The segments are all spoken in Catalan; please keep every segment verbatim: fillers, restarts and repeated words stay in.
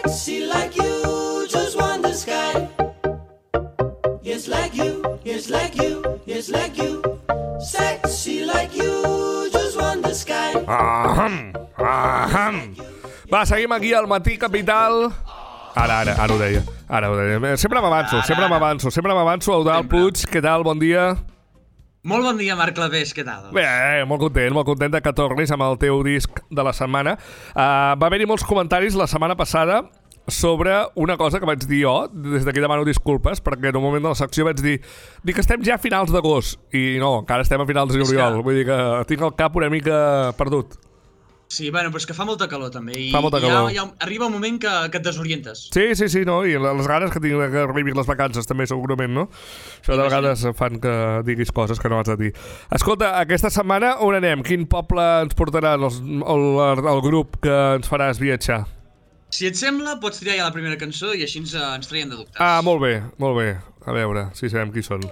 Sexy like you, just want the sky. Yes, like you, yes, like you, yes, like you. Sexy like you, just want the sky. Aham, aham. Va, seguim aquí al Matí Capital. Ara, ara, ara ho deia. Ara ho deia. Sempre m'avanço, sempre m'avanço, sempre m'avanço. Eudald Puig, què tal? Bon dia. Molt bon dia, Marc Clavés, què tal? Bé, molt content, molt content de que tornis amb el teu disc de la setmana. Uh, va haver-hi molts comentaris la setmana passada sobre una cosa que vaig dir jo, des d'aquí demano disculpes, perquè en un moment de la secció vaig dir, dir que estem ja a finals d'agost, i no, encara estem a finals de juliol, vull dir que tinc el cap una mica perdut. Sí, bueno, però és que fa molta calor també, i fa molta calor. Ja, ja arriba un moment que, que et desorientes. Sí, sí, sí, no? I les ganes que tinc que arribin les vacances també segurament, no? Això de vegades fan que diguis coses que no has de dir. Escolta, aquesta setmana on anem? Quin poble ens portarà el, el, el grup que ens faràs viatjar? Si et sembla, pots triar ja la primera cançó i així ens, ens traiem de dubtes. Ah, molt bé, molt bé. A veure, si sabem qui són.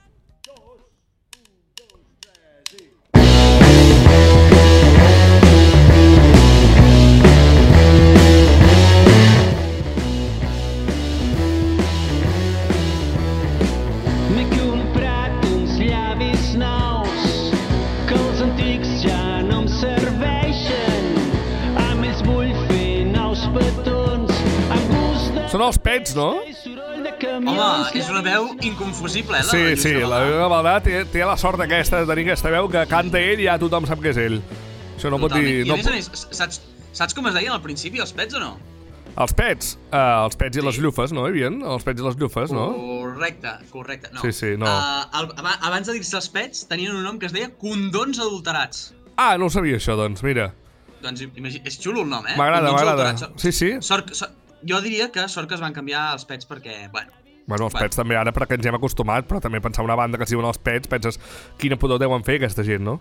Són els Pets, no? Home, és una veu inconfusible, eh? Sí, sí, la veu de Maldà té, té la sort aquesta de tenir aquesta veu que canta ell i ja tothom sap que és ell. Això no pot dir... I no a més a més, saps, saps com es deien al principi, els Pets o no? Els Pets? Uh, els Pets i les Llufes, no? Hi havia? Els Pets i les Llufes, no? Correcte, correcte. No. Sí, sí, no. Uh, el, abans de dir-se els Pets, tenien un nom que es deia Condons Adulterats. Ah, no ho sabia això, doncs, mira. Doncs imagina, és xulo el nom, eh? M'agrada, m'agrada. Sí, sí. Sort, sort, jo diria que sort que es van canviar els Pets perquè, bueno... Bueno, els bueno. Pets també ara perquè ens hi hem acostumat, però també pensar una banda que es diuen els Pets, penses quina pudor deuen fer aquesta gent, no?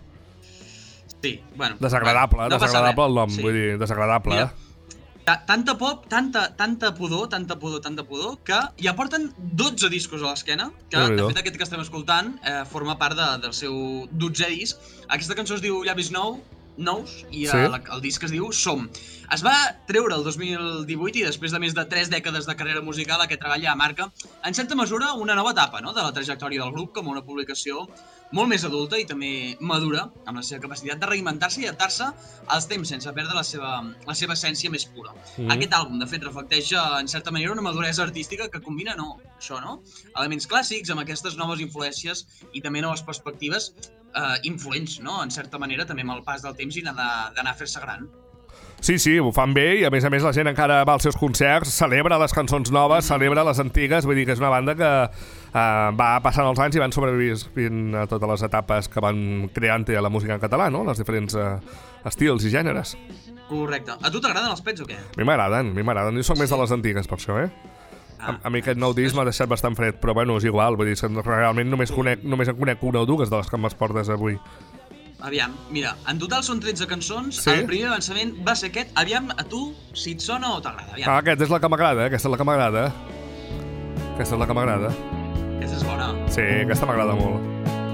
Sí, bueno... Desagradable, bueno, no desagradable el nom, sí. vull dir, desagradable. Mira, tanta pop, tanta, tanta pudor, tanta pudor, tanta pudor, que ja porten dotze discos a l'esquena, que de fet aquest que estem escoltant eh, forma part de, del seu dotzè disc. Aquesta cançó es diu Llavis Nou, Nous, i sí? el, el disc es diu Som. Es va treure el dos mil divuit i després de més de tres dècades de carrera musical aquest treball ja marca, en certa mesura, una nova etapa, no?, de la trajectòria del grup com una publicació molt més adulta i també madura, amb la seva capacitat de reinventar-se i adaptar-se als temps sense perdre la seva, la seva essència més pura. Mm. Aquest àlbum, de fet, reflecteix en certa manera una maduresa artística que combina, no, això, no?, elements clàssics amb aquestes noves influències i també noves perspectives eh, influents, no?, en certa manera, també amb el pas del temps i d'anar a fer-se gran. Sí, sí, ho fan bé i a més a més la gent encara va als seus concerts, celebra les cançons noves, celebra les antigues, vull dir que és una banda que uh, va passant els anys i van sobrevivint a totes les etapes que van creant a la música en català, no?, les diferents uh, estils i gèneres. Correcte. A tu t'agraden els Pets o què? A mi m'agraden, a mi m'agraden, jo soc sí. més de les antigues per això, eh? Ah. A, a mi aquest nou disc m'ha deixat bastant fred, però bueno, és igual, vull dir que realment només, conec, només en conec una o dues de les que m'esportes avui. Aviam, mira, en total són tretze cançons, sí? El primer avançament va ser aquest, aviam, a tu, si et sona o t'agrada, aviam. Ah, aquesta és la que m'agrada, aquesta és la que m'agrada. Aquesta és la que m'agrada. Aquesta és bona. Sí, aquesta m'agrada molt.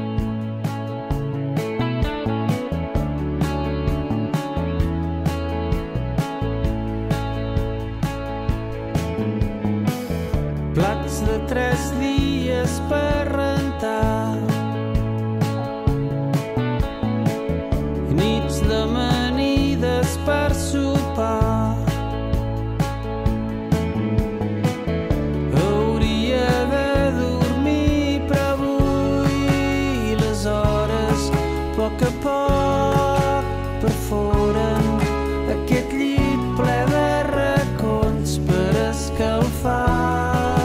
Plats de tres dies per rentar, nits d'amanides per sopar. Hauria de dormir, però avui les hores a poc a poc perforen aquest llit ple de racons per escalfar.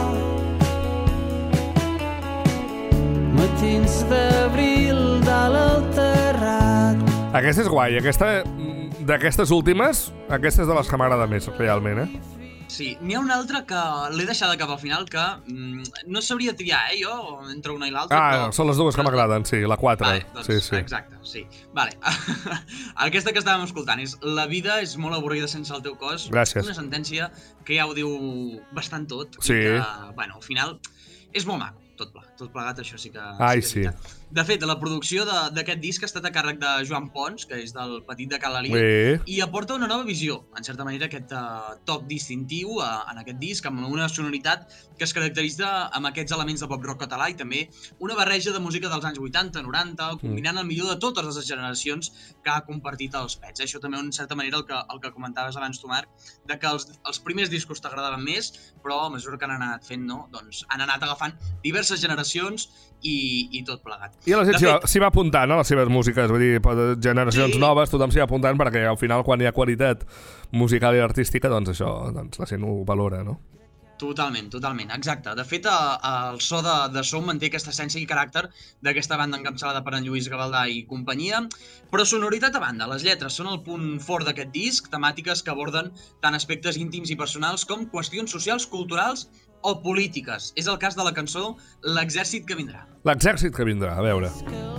Matins d'abril dalt al terrat. Aquesta és guai, aquesta d'aquestes últimes, aquesta és de les que m'agrada més, realment, eh? Sí, n'hi ha una altra que l'he deixada cap al final que mm, no sabria triar, eh, jo, entre una i l'altra. Ah, però... són les dues que m'agraden, sí, la quatre. Vale, doncs, sí, sí. Exacte, sí. Vale. Aquesta que estàvem escoltant és La vida és molt avorrida sense el teu cos. Gràcies. Una sentència que ja ho diu bastant tot. Sí. I que, bueno, al final és molt maco, tot pla. tot plegat, això sí que... Ai, sí. Que sí. De fet, la producció d'aquest disc ha estat a càrrec de Joan Pons, que és del Petit de Cal Alí, Bé. i aporta una nova visió, en certa manera, aquest uh, toc distintiu uh, en aquest disc, amb una sonoritat que es caracteritza amb aquests elements de pop-rock català i també una barreja de música dels anys vuitanta, noranta, combinant el millor de totes les generacions que ha compartit els Pets. Això també, en certa manera, el que, el que comentaves abans tu, Marc, de que els, els primers discos t'agradaven més, però a mesura que han anat fent, no? Doncs han anat agafant diverses generacions i, i tot plegat. I la gent s'hi va, va apuntant a les seves músiques, vull dir, generacions sí. noves, tothom s'hi va apuntant perquè al final quan hi ha qualitat musical i artística, doncs això, doncs la gent ho valora, no? Totalment, totalment, exacte. De fet, el so de, de Som manté aquesta essència i caràcter d'aquesta banda encapçalada per en Lluís Gavaldà i companyia, però sonoritat a banda, les lletres són el punt fort d'aquest disc, temàtiques que aborden tant aspectes íntims i personals com qüestions socials, culturals o polítiques. És el cas de la cançó L'exèrcit que vindrà. L'exèrcit que vindrà, a veure.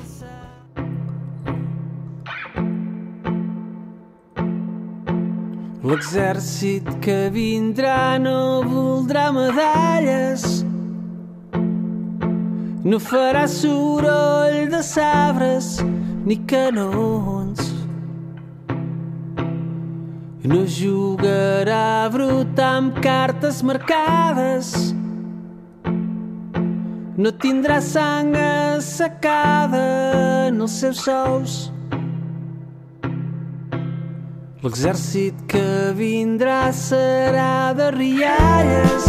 L'exèrcit que vindrà no voldrà medalles, no farà soroll de sabres ni canons, no jugarà a brutar amb cartes marcades, no tindrà sang assecada en els seus sous. L'exèrcit que vindrà serà de rialles,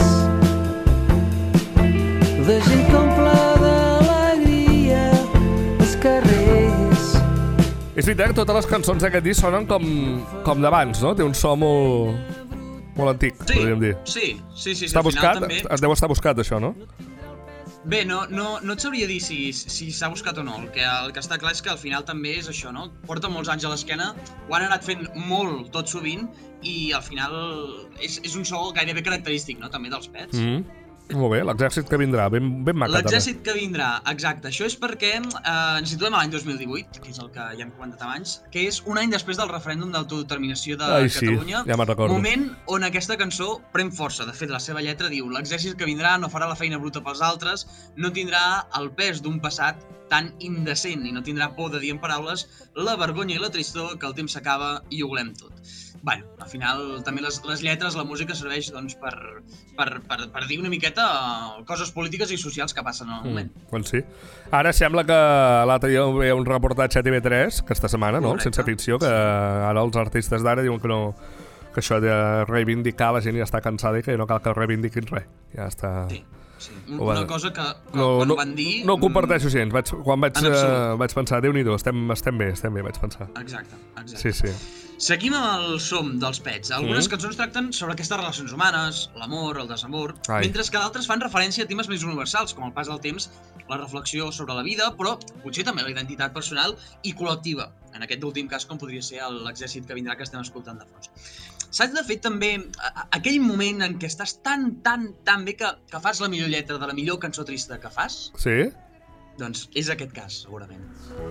de gent que omple d'alegria els carrers. És veritat que totes les cançons d'aquest disc sonen com, com d'abans, no? Té un so molt, molt antic, sí, podríem dir. Sí, sí, sí. Està buscat? També... Es deu estar buscat, això, no? Bé, no, no, no et sabria dir si si s'ha buscat o no. El que, el que està clar és que al final també és això, no? Porta molts anys a l'esquena, ho han anat fent molt tot sovint i al final és, és un so gairebé característic, no? També dels Pets. Mm. Molt bé, l'exèrcit que vindrà, ben, ben maca. L'exèrcit que vindrà, exacte. Això és perquè eh, ens situem a l'any dos mil divuit, que és el que ja hem comentat abans, que és un any després del referèndum d'autodeterminació de Ai, Catalunya. Sí, ja me'n recordo. Moment on aquesta cançó pren força. De fet, la seva lletra diu: l'exèrcit que vindrà no farà la feina bruta pels altres, no tindrà el pes d'un passat tan indecent i no tindrà por de dir en paraules la vergonya i la tristor que el temps s'acaba i ho volem tot. Bueno, al final també les, les lletres, la música serveix doncs, per, per, per, per dir una miqueta coses polítiques i socials que passen al moment. Mm, doncs sí. Ara sembla que l'altre dia hi ha un reportatge a T V tres, aquesta setmana, no? Sense ficció, que ara els artistes d'ara diuen que no, que això de reivindicar la gent ja està cansada i que no cal que reivindiquin res. Ja està... Sí. Sí, una cosa que, que no, quan no, van dir... No ho comparteixo gens. Vaig, quan vaig, uh, vaig pensar, Déu-n'hi-do, estem, estem bé, estem bé, vaig pensar. Exacte, exacte. Sí, sí. Seguim amb el som dels Pets. Algunes mm. cançons tracten sobre aquestes relacions humanes, l'amor, el desamor, Ai. mentre que d'altres fan referència a temes més universals, com el pas del temps, la reflexió sobre la vida, però potser també la identitat personal i col·lectiva. En aquest últim cas, com podria ser l'exèrcit que vindrà que estem escoltant de fons. Saps, de fet, també aquell moment en què estàs tan, tan, tan bé que, que fas la millor lletra de la millor cançó trista que fas? Sí? Doncs és aquest cas, segurament.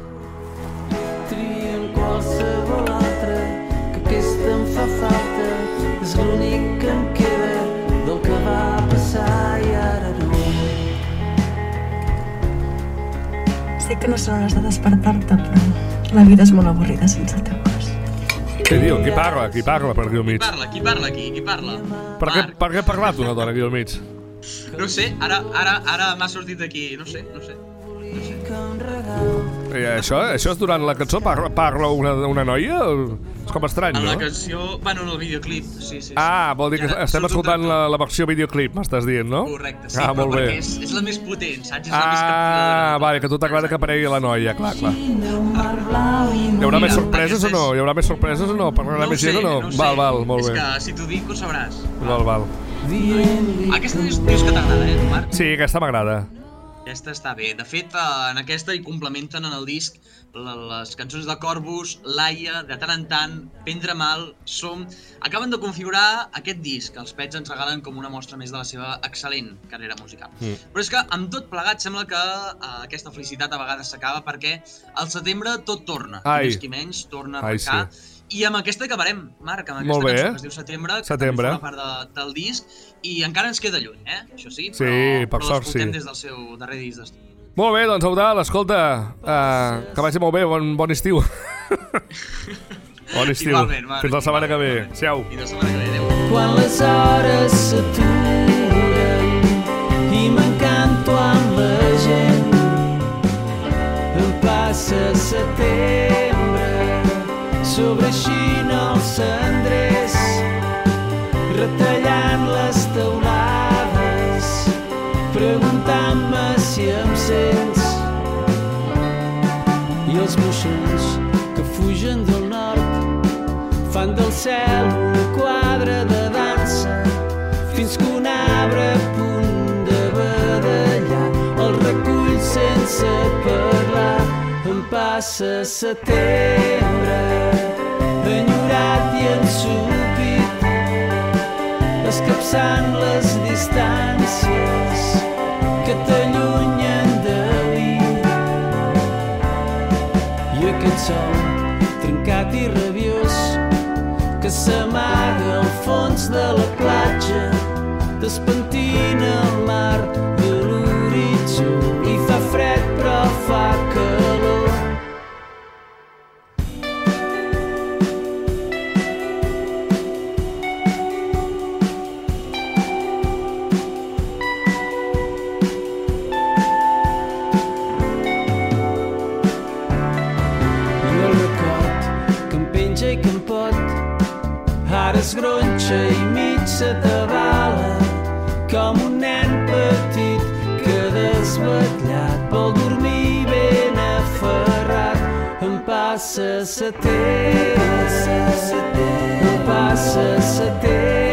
Trien qualsevol altre, que aquesta em fa falta, és l'únic que em queda del que va passar i ara no. Sé que no són hores de despertar-te, però la vida és molt avorrida sense el teu cos. Què diu? Qui parla? Qui parla per aquí al mig? Qui parla? Qui parla aquí? Qui parla? Per què, per què ha parlat una dona aquí al mig? No sé, ara, ara, ara m'ha sortit d'aquí, no sé, no sé. No sé. I això, això és durant la cançó? Parla, parla una, una noia? És com estrany, no? En la canció, bueno, en el videoclip, sí, sí. Ah, vol dir que estem escoltant la, la versió videoclip, m'estàs dient, no? Correcte, sí, ah, però perquè és, és la més potent, saps? És ah, la més captivadora. vale, que tu t'agrada que aparegui la noia, clar, clar. Hi haurà més sorpreses o no? Hi haurà més sorpreses o no? Parlarà no més gent o no? no val, val, molt bé. És bé. que si t'ho dic ho sabràs. Val, val. Aquesta dius, dius que t'agrada, eh, Marc? Sí, aquesta m'agrada. Aquesta està bé. De fet, en aquesta hi complementen en el disc les cançons de Corbus, Laia, De tant en tant, Prendre mal, Som... Acaben de configurar aquest disc que els Pets ens regalen com una mostra més de la seva excel·lent carrera musical. Mm. Però és que, amb tot plegat, sembla que uh, aquesta felicitat a vegades s'acaba perquè al setembre tot torna. Ai. Més qui menys, torna a arrencar. Ai, sí. I amb aquesta acabarem, Marc, amb Molt aquesta bé. cançó que es diu Setembre, que Setembre. també forma part de, del disc, i encara ens queda lluny, eh? Això sí, Sí, però, per però sort, l'escoltem sí. des del seu darrer disc d'estudi. Molt bé, doncs, Eudald, escolta, uh, que vagi molt bé, bon, bon estiu. Bon estiu. Igualment, Marc. Fins la setmana que ve. Siau. I la setmana que ve, adéu. Quan les hores s'aturen i m'encanto amb la gent, em passa setembre sobreixint els cendrers, retallant les teulades, preguntant-me si em sents, i els moixons que fugen del nord fan del cel un quadre de dansa, fins que un arbre a punt de badallar el recull sense parlar. Em passa setembre enyorat i ensupit, escapçant les distàncies que t'allunyen de mi. I aquest sol trencat i rabiós que s'amaga al fons de la platja, despentina el mar de l'horitzó i fa fred però fa calor. Es gronxa i mig s'atabala com un nen petit que desvetllat vol dormir ben aferrat. Em passa setembre, em passa setembre.